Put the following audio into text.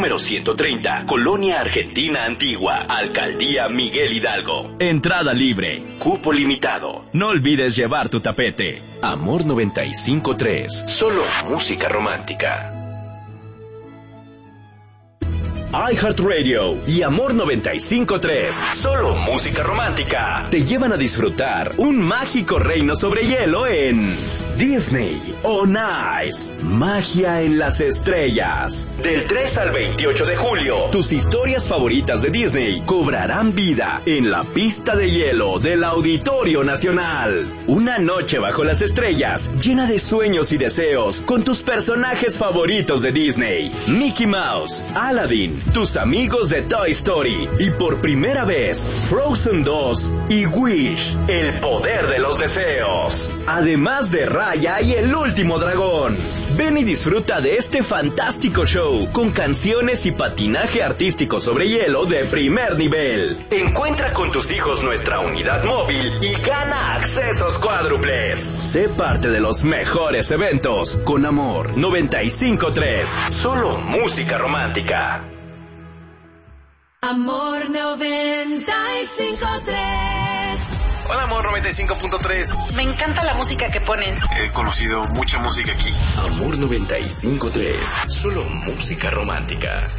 Número 130, Colonia Argentina Antigua, Alcaldía Miguel Hidalgo. Entrada libre, cupo limitado. No olvides llevar tu tapete. Amor 95.3, solo música romántica. iHeartRadio y Amor 95.3, solo música romántica, te llevan a disfrutar un mágico reino sobre hielo en Disney On Ice, magia en las estrellas. Del 3 al 28 de julio, tus historias favoritas de Disney cobrarán vida en la pista de hielo del Auditorio Nacional. Una noche bajo las estrellas, llena de sueños y deseos, con tus personajes favoritos de Disney, Mickey Mouse, Aladdin, tus amigos de Toy Story y por primera vez Frozen 2 y Wish, el poder de los deseos. Además de Raya y el último dragón. Ven y disfruta de este fantástico show con canciones y patinaje artístico sobre hielo de primer nivel. Encuentra con tus hijos nuestra unidad móvil y gana accesos cuádruples. Sé parte de los mejores eventos con Amor 95.3, solo música romántica. Amor 95.3. Hola, Amor 95.3. Me encanta la música que ponen. He conocido mucha música aquí. Amor 95.3, solo música romántica.